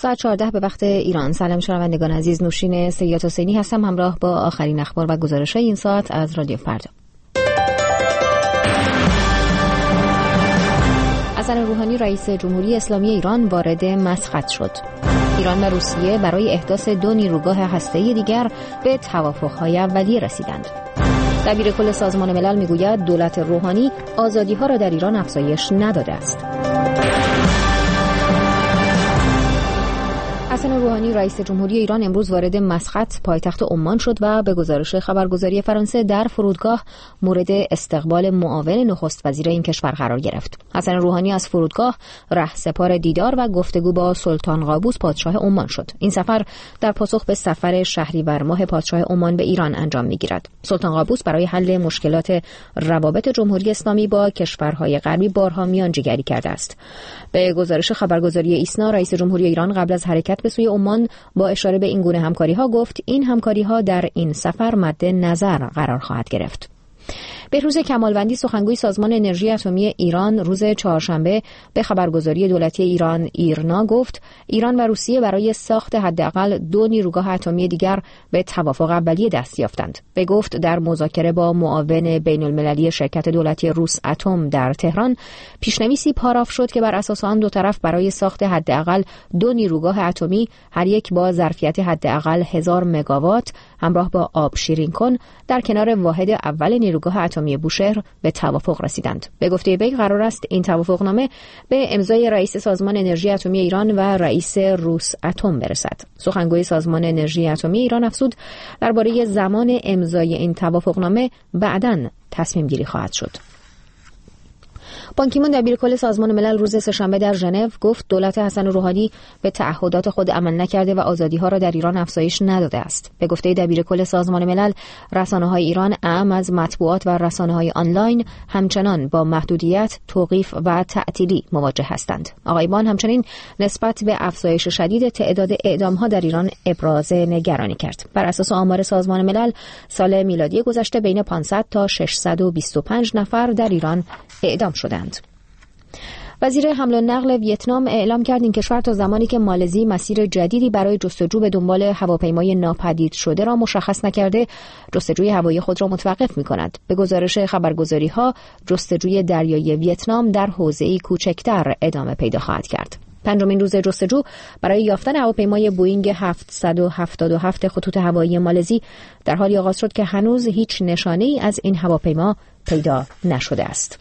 ساعت 14 به وقت ایران. سلام شنوندگان عزیز، نوشین سید حسینی هستم همراه با آخرین اخبار و گزارش‌های این ساعت از رادیو فردا. حسن روحانی رئیس جمهوری اسلامی ایران وارد مسقط شد. ایران و روسیه برای احداث 2 نیروگاه هسته‌ای دیگر به توافق‌های اولیه رسیدند. دبیر کل سازمان ملل میگوید دولت روحانی آزادی‌ها را در ایران افزایش نداده است. حسن روحانی رئیس جمهوری ایران امروز وارد مسقط پایتخت عمان شد و به گزارش خبرگزاری فرانسه در فرودگاه مورد استقبال معاون نخست وزیر این کشور قرار گرفت. حسن روحانی از فرودگاه رهسپار دیدار و گفتگو با سلطان قابوس پادشاه عمان شد. این سفر در پاسخ به سفر شهریور ماه پادشاه عمان به ایران انجام می‌گیرد. سلطان قابوس برای حل مشکلات روابط جمهوری اسلامی با کشورهای غربی بارها میانجیگری کرده است. به گزارش خبرگزاری ایسنا رئیس جمهوری ایران قبل از حرکت به سوی عمان با اشاره به این گونه همکاری‌ها گفت این همکاری‌ها در این سفر مد نظر قرار خواهد گرفت. بهروز کمالوندی سخنگوی سازمان انرژی اتمی ایران روز چهارشنبه به خبرگزاری دولتی ایران ایرنا گفت ایران و روسیه برای ساخت حداقل 2 نیروگاه اتمی دیگر به توافق اولیه دست یافتند. به گفت در مذاکره با معاون بین‌المللی شرکت دولتی روس اتم در تهران پیشنویسی پاراف شد که بر اساس آن دو طرف برای ساخت حداقل 2 نیروگاه اتمی هر یک با ظرفیت حداقل 1000 مگاوات همراه با آب شیرین کن در کنار واحد اول نیروگاه اتمی بوشهر به توافق رسیدند. به گفته وی قرار است این توافقنامه به امضای رئیس سازمان انرژی اتمی ایران و رئیس روس اتم برسد. سخنگوی سازمان انرژی اتمی ایران افزود درباره زمان امضای این توافقنامه بعداً تصمیم گیری خواهد شد. بان کی مون دبیر کل سازمان ملل روز سه‌شنبه در ژنو گفت دولت حسن روحانی به تعهدات خود عمل نکرده و آزادی‌ها را در ایران افزایش نداده است. به گفته دبیر کل سازمان ملل رسانه‌های ایران اعم از مطبوعات و رسانه‌های آنلاین همچنان با محدودیت، توقیف و تعطیلی مواجه هستند. آقای بان همچنین نسبت به افزایش شدید تعداد اعدام‌ها در ایران ابراز نگرانی کرد. بر اساس آمار سازمان ملل سال میلادی گذشته بین 500 تا 625 نفر در ایران اعدام شدند. وزیر حمل و نقل ویتنام اعلام کرد این کشور تا زمانی که مالزی مسیر جدیدی برای جستجو به دنبال هواپیمای ناپدید شده را مشخص نکرده جستجوی هوایی خود را متوقف می‌کند. به گزارش خبرگزاری‌ها جستجوی دریایی ویتنام در حوزه‌ای کوچکتر ادامه پیدا خواهد کرد. پنجمین روز جستجو برای یافتن هواپیمای بوئینگ 777 خطوط هوایی مالزی در حالی آغاز شد که هنوز هیچ نشانه‌ای از این هواپیما پیدا نشده است.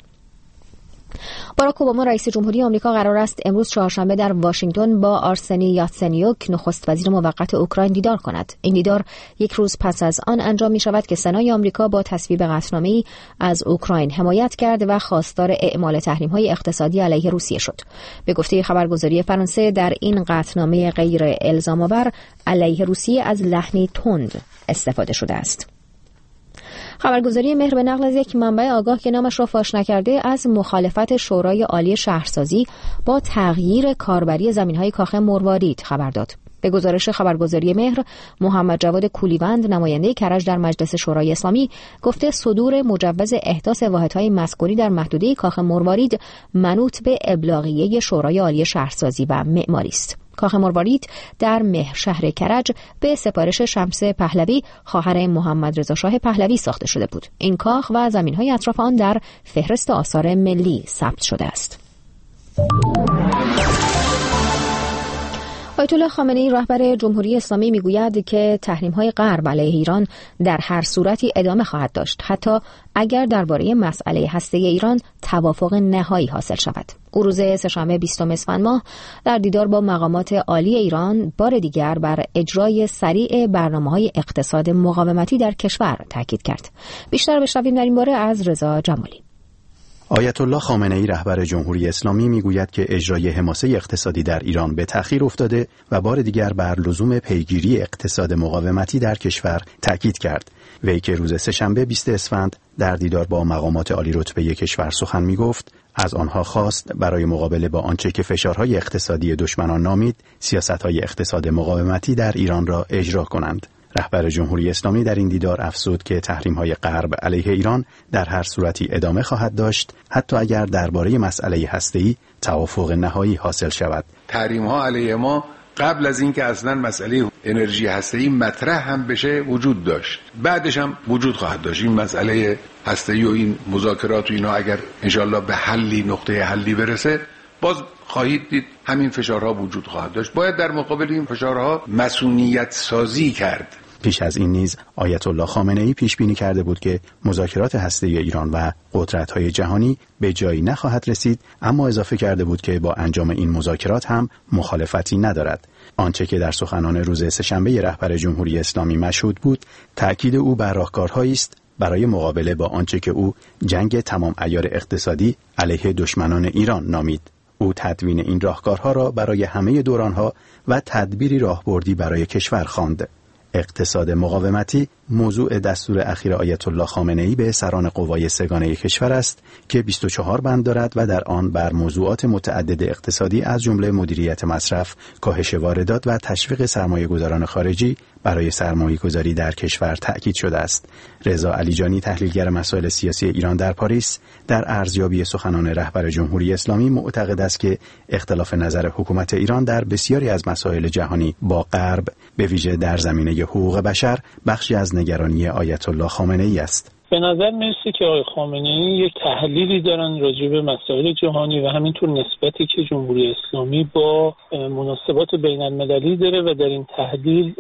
باراک اوباما رئیس جمهوری آمریکا قرار است امروز چهارشنبه در واشنگتن با آرسنی یاتسنیوک نخست وزیر موقت اوکراین دیدار کند. این دیدار یک روز پس از آن انجام می شود که سنای آمریکا با تصویب قطعنامه‌ای از اوکراین حمایت کرد و خواستار اعمال تحریم‌های اقتصادی علیه روسیه شد. به گفته خبرگزاری فرانسه در این قطعنامه غیر الزام‌آور علیه روسیه از لحنی تند استفاده شده است. خبرگزاری مهر به نقل از یک منبع آگاه که نامش را فاش نکرده از مخالفت شورای عالی شهرسازی با تغییر کاربری زمین‌های کاخ مروارید خبر داد. به گزارش خبرگزاری مهر، محمد جواد کولیوند نماینده کرج در مجلس شورای اسلامی گفته صدور مجوز احداث واحدهای مسکونی در محدوده کاخ مروارید منوط به ابلاغیه شورای عالی شهرسازی و معماری است. کاخ مروارید در مهر شهر کرج به سفارش شمس پهلوی خواهر محمد رضا شاه پهلوی ساخته شده بود. این کاخ و زمین‌های اطراف آن در فهرست آثار ملی ثبت شده است. آیت الله خامنه‌ای رهبر جمهوری اسلامی میگوید که تحریم‌های غرب علیه ایران در هر صورتی ادامه خواهد داشت، حتی اگر درباره مسئله هسته‌ای ایران توافق نهایی حاصل شود. او روز سه‌شنبه 20 اسفند ماه در دیدار با مقامات عالی ایران بار دیگر بر اجرای سریع برنامه‌های اقتصاد مقاومتی در کشور تاکید کرد. بیشتر بشنویم در این باره از رضا جمالی. آیت الله خامنه‌ای رهبر جمهوری اسلامی میگوید که اجرای حماسه اقتصادی در ایران به تأخیر افتاده و بار دیگر بر لزوم پیگیری اقتصاد مقاومتی در کشور تاکید کرد. وی که روز سه‌شنبه 20 اسفند در دیدار با مقامات عالی رتبه کشور سخن میگفت، از آنها خواست برای مقابله با آنچه که فشارهای اقتصادی دشمنان نامید، سیاست‌های اقتصاد مقاومتی در ایران را اجرا کنند. رهبر جمهوری اسلامی در این دیدار افزود که تحریم‌های غرب علیه ایران در هر صورتی ادامه خواهد داشت، حتی اگر درباره مسئله هسته‌ای توافق نهایی حاصل شود. تحریم‌ها علیه ما قبل از اینکه اصلا مسئله انرژی هسته‌ای مطرح هم بشه وجود داشت، بعدش هم وجود خواهد داشت. این مسئله هسته‌ای و این مذاکرات و اینا اگر انشالله به حلی، نقطه حلی برسه، باز خواهید دید همین فشارها وجود خواهد داشت. باید در مقابل این فشارها مصونیت سازی کرد. پیش از این نیز آیت الله خامنه‌ای پیش بینی کرده بود که مذاکرات هسته‌ای ایران و قدرت‌های جهانی به جایی نخواهد رسید، اما اضافه کرده بود که با انجام این مذاکرات هم مخالفتی ندارد. آنچه که در سخنان روز سه‌شنبه رهبر جمهوری اسلامی مشهود بود، تأکید او بر راهکارهایی است برای مقابله با آنچه که او جنگ تمام عیار اقتصادی علیه دشمنان ایران نامید. او تدوین این راهکارها را برای همه دورانها و تدبیری راهبردی برای کشور خواند. اقتصاد مقاومتی موضوع دستور اخیر آیت الله خامنه‌ای به سران قوای سگانه کشور است که 24 بند دارد و در آن بر موضوعات متعدد اقتصادی از جمله مدیریت مصرف، کاهش واردات و تشویق سرمایه‌گذاران خارجی برای سرمایه‌گذاری در کشور تأکید شده است. رضا علیجانی، تحلیلگر مسائل سیاسی ایران در پاریس، در ارزیابی سخنان رهبر جمهوری اسلامی معتقد است که اختلاف نظر حکومت ایران در بسیاری از مسائل جهانی با غرب، به ویژه در زمینه حقوق بشر، بخشی از نگرانی آیت الله خامنه‌ای است. به نظر میرسه که آقای خامنه‌ای یک تحلیلی دارن راجع به مسائل جهانی و همینطور نسبتی که جمهوری اسلامی با مناسبات بین‌المللی داره و در این تحلیل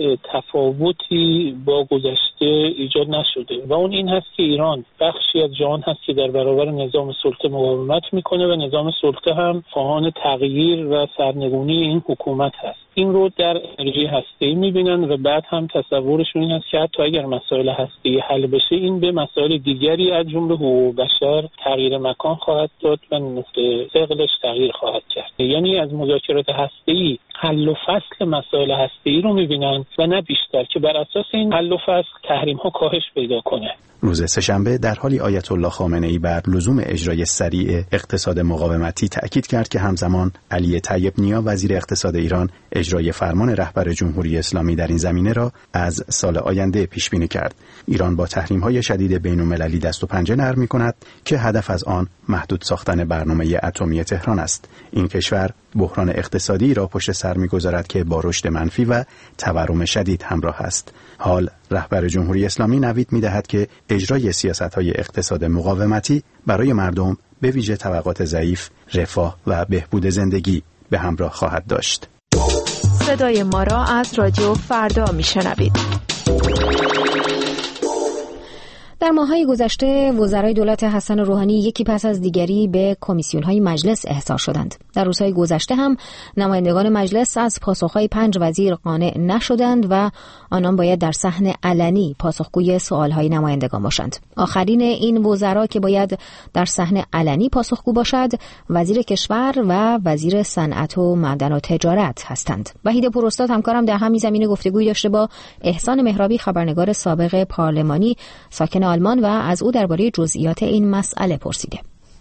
تفاوتی با گذشته ایجاد نشده و اون این هست که ایران بخشی از جهان هست که در برابر نظام سلطه مقاومت میکنه و نظام سلطه هم خواهان تغییر و سرنگونی این حکومت هست. این رو در انرژی هسته‌ای می‌بینن و بعد هم تصورشون این است که حتی اگر مسائل هسته‌ای حل بشه، این به مسائل دیگری از جمله حقوق بشر تغییر مکان خواهد داد و نقطه ثقلش تغییر خواهد کرد. یعنی از مذاکرات هسته‌ای حل و فصل مسائل هسته‌ای رو می‌بینن و نه بیشتر، که بر اساس این حل و فصل تحریم‌ها کاهش پیدا کنه. روز سه‌شنبه در حالی آیت الله خامنه‌ای بر لزوم اجرای سریع اقتصاد مقاومتی تأکید کرد که همزمان علی طیب نیا وزیر اقتصاد ایران اجرای فرمان رهبر جمهوری اسلامی در این زمینه را از سال آینده پیش بینی کرد. ایران با تحریم‌های شدید بین‌المللی دست و پنجه نرم می‌کند که هدف از آن محدود ساختن برنامه اتمی تهران است. این کشور بحران اقتصادی را پشت سر می‌گذارد که با رشد منفی و تورم شدید همراه است. حال رهبر جمهوری اسلامی نوید می‌دهد که اجرای سیاست‌های اقتصاد مقاومتی برای مردم به ویژه طبقات ضعیف رفاه و بهبود زندگی به همراه خواهد داشت. صدای ما را از رادیو فردا میشنوید. در ماه‌های گذشته وزرای دولت حسن روحانی یکی پس از دیگری به کمیسیون‌های مجلس احضار شدند. در روزهای گذشته هم نمایندگان مجلس از پاسخ‌های 5 وزیر قانع نشدند و آنان باید در صحن علنی پاسخگوی سوال‌های نمایندگان باشند. آخرین این وزرا که باید در صحن علنی پاسخگو باشد، وزیر کشور و وزیر صنعت و معدن و تجارت هستند. وحید پوراستاد همکارم در همین زمینه گفتگویی داشته با احسان مهرابی، خبرنگار سابق پارلمانی ساکن آلمان، و از او درباره جزئیات این مسئله پرسیده.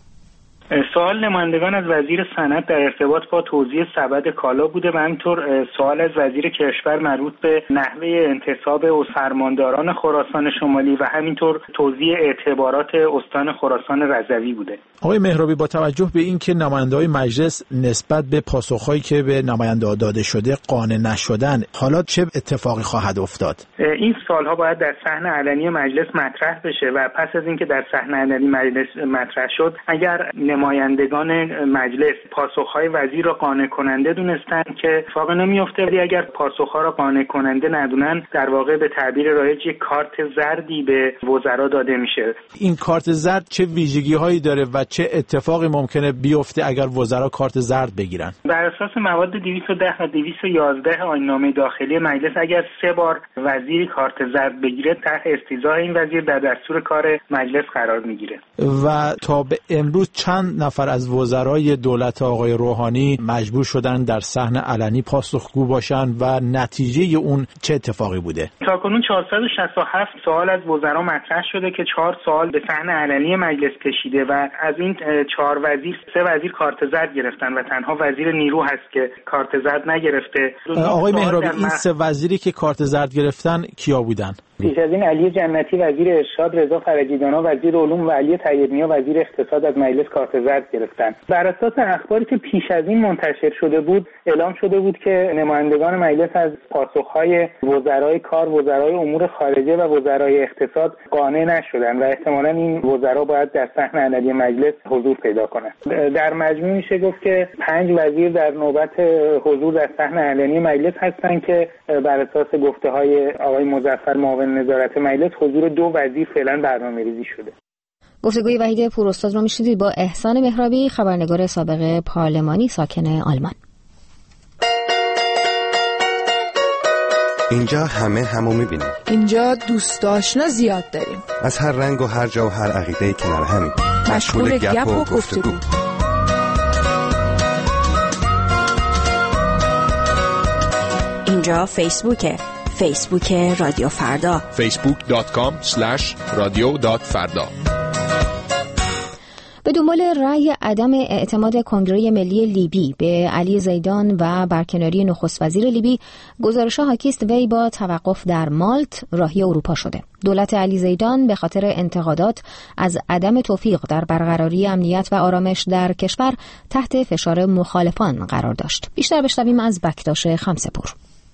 سوال نمایندگان از وزیر صنعت در ارتباط با توزیع سبد کالا بوده و همینطور سوال از وزیر کشور مربوط به نحوه انتصاب فرمانداران خراسان شمالی و همینطور توزیع اعتبارات استان خراسان رضوی بوده. آقای مهرابی، با توجه به اینکه نماینده‌های مجلس نسبت به پاسخ‌هایی که به نماینده‌ها داده شده قانع نشدن، حالا چه اتفاقی خواهد افتاد؟ این سوال‌ها باید در صحن علنی مجلس مطرح بشه و پس از اینکه در صحن علنی مجلس مطرح شد، اگر نمایندگان مجلس پاسخ‌های وزیر را قانع کننده دونستن که اتفاق نمی‌افته، ولی اگر پاسخ‌ها را قانع کننده ندونن، در واقع به تعبیر رایج یک کارت زردی به وزرا داده میشه. این کارت زرد چه ویژگی‌هایی داره و چه اتفاقی ممکنه بیفته اگر وزرا کارت زرد بگیرن؟ بر اساس مواد 210 و 211 آیین‌نامه داخلی مجلس، اگر 3 بار وزیری کارت زرد بگیره، تحت استیضاح این وزیر در دستور کار مجلس قرار میگیره. و تا به امروز چند نفر از وزرای دولت آقای روحانی مجبور شدن در صحن علنی پاسخگو باشن و نتیجه اون چه اتفاقی بوده؟ تاکنون 467 سوال از وزرا مطرح شده که 4 سوال به صحن علنی مجلس کشیده و از این 4 وزیر 3 وزیر کارت زرد گرفتن و تنها وزیر نیرو هست که کارت زرد نگرفته. آقای مهرابی، این 3 وزیری که کارت زرد گرفتن کیا بودن؟ پیش از این علی جنتی وزیر ارشاد، رضا فرجیدانا وزیر علوم و علی طیب نیا وزیر اقتصاد از مجلس کارت محافظت گرفتن. بر اساس اخباری که پیش از این منتشر شده بود اعلام شده بود که نمایندگان مجلس از پاسخهای وزرای کار، وزرای امور خارجه و وزرای اقتصاد قانع نشدن و احتمالاً این وزرا باید در صحن علنی مجلس حضور پیدا کنند. در مجموع میشه گفت که 5 وزیر در نوبت حضور در صحن علنی مجلس هستند که بر اساس گفته‌های آقای مظفر معاون نظارت مجلس حضور 2 وزیر فعلا برنامه‌ریزی شده. گفتگوی وحید پوراستاد رو میشنیدید با احسان مهرابی، خبرنگار سابق پارلمانی ساکن آلمان. اینجا همو میبینیم. اینجا دوست آشنا زیاد داریم. از هر رنگ و هر جا و هر عقیده کنار همیم. مشغول گپ و گفتگو. اینجا فیسبوک رادیو فردا. facebook.com/radio.farda. به دنبال رأی عدم اعتماد کنگره ملی لیبی به علی زیدان و برکناری نخست وزیر لیبی، گزارش‌ها حاکی است وی با توقف در مالت راهی اروپا شده. دولت علی زیدان به خاطر انتقادات از عدم توفیق در برقراری امنیت و آرامش در کشور تحت فشار مخالفان قرار داشت. بیشتر بشنویم از بکتاش خمسه‌پور.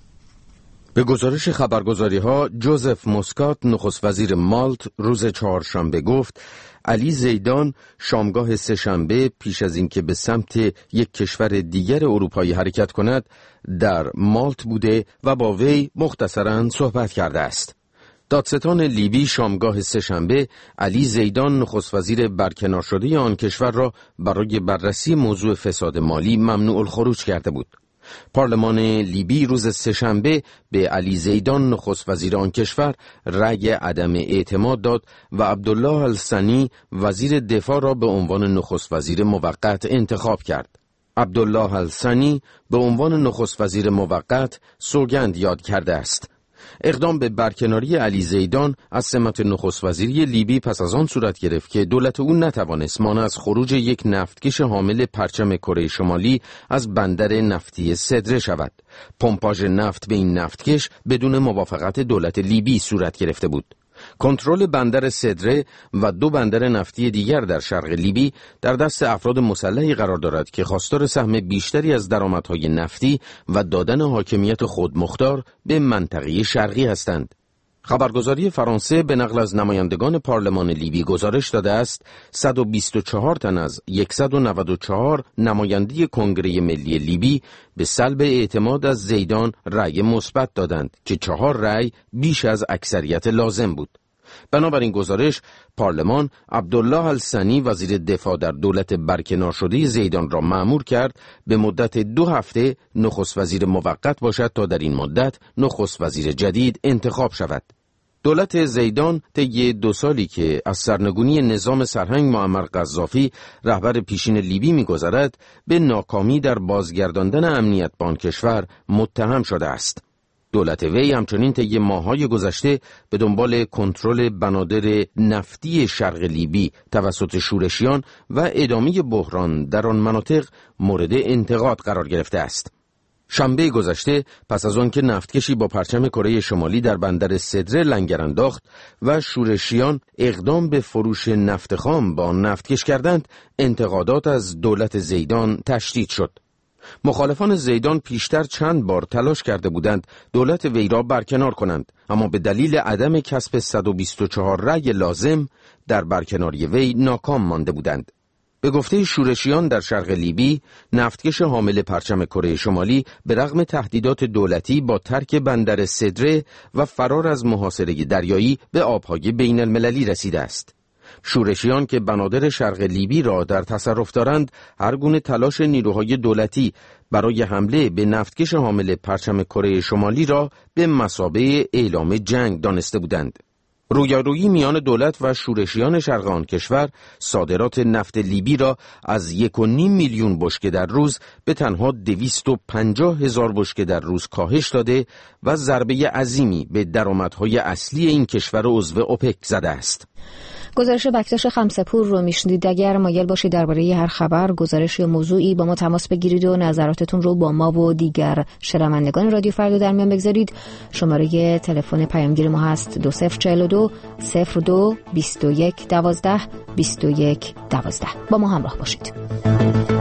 به گزارش خبرگزاری‌ها، جوزف موسکات نخست وزیر مالت روز چهارشنبه گفت علی زیدان شامگاه سه‌شنبه پیش از اینکه به سمت یک کشور دیگر اروپایی حرکت کند در مالت بوده و با وی مختصراً صحبت کرده است. دادستان لیبی شامگاه سه‌شنبه علی زیدان نخست وزیر برکنار شده آن کشور را برای بررسی موضوع فساد مالی ممنوع الخروج کرده بود. پارلمان لیبی روز سه‌شنبه به علی زیدان نخست وزیر آن کشور رأی عدم اعتماد داد و عبدالله الثانی وزیر دفاع را به عنوان نخست وزیر موقت انتخاب کرد. عبدالله الثانی به عنوان نخست وزیر موقت سوگند یاد کرده است. اقدام به برکناری علی زیدان از سمت نخست وزیری لیبی پس از آن صورت گرفت که دولت او نتوانست مانع از خروج یک نفتکش حامل پرچم کره شمالی از بندر نفتی سدره شود. پمپاژ نفت به این نفتکش بدون موافقت دولت لیبی صورت گرفته بود. کنترل بندر سدره و 2 بندر نفتی دیگر در شرق لیبی در دست افراد مسلحی قرار دارد که خواستار سهم بیشتری از درآمدهای نفتی و دادن حاکمیت خودمختار به منطقه شرقی هستند. خبرگزاری فرانسه به نقل از نمایندگان پارلمان لیبی گزارش داده است 124 تن از 194 نماینده کنگره ملی لیبی به سلب اعتماد از زیدان رأی مثبت دادند که 4 رأی بیش از اکثریت لازم بود. بنابراین گزارش پارلمان عبدالله الثانی وزیر دفاع در دولت برکنار شده زیدان را مأمور کرد به مدت 2 هفته نخست وزیر موقت باشد تا در این مدت نخست وزیر جدید انتخاب شود. دولت زیدان طی 2 سالی که از سرنگونی نظام سرهنگ معمر قذافی رهبر پیشین لیبی می‌گذرد به ناکامی در بازگرداندن امنیت به آن کشور متهم شده است. دولت وی همچنین طی ماه‌های گذشته به دنبال کنترل بنادر نفتی شرق لیبی توسط شورشیان و ادامه بحران در آن مناطق مورد انتقاد قرار گرفته است. شنبه گذشته پس از آن که نفتکشی با پرچم کره شمالی در بندر سدره لنگر انداخت و شورشیان اقدام به فروش نفت خام با آن نفتکش کردند، انتقادات از دولت زیدان تشدید شد. مخالفان زیدان پیشتر چند بار تلاش کرده بودند دولت وی را برکنار کنند، اما به دلیل عدم کسب 124 رأی لازم در برکناری وی ناکام مانده بودند. به گفته شورشیان در شرق لیبی، نفتکش حامل پرچم کره شمالی به رغم تهدیدات دولتی با ترک بندر سدره و فرار از محاصره دریایی به آبهای بین المللی رسیده است. شورشیان که بنادر شرق لیبی را در تصرف دارند، هر گونه تلاش نیروهای دولتی برای حمله به نفتکش حامل پرچم کره شمالی را به مثابه اعلام جنگ دانسته بودند. رویارویی میان دولت و شورشیان شرق آن کشور صادرات نفت لیبی را از 1.5 میلیون بشکه در روز به تنها 250,000 بشکه در روز کاهش داده و ضربه عظیمی به درآمدهای اصلی این کشور عضو اوپک زده است. گزارش بکتاش خمسپور رو میشنید. اگر مایل باشید درباره هر خبر، گزارش یا موضوعی با ما تماس بگیرید و نظراتتون رو با ما و دیگر شنوندگان رادیو فردا در میان بگذارید، شماره تلفن پیامگیر ما هست 2042 02 21 12 21 12. با ما همراه باشید.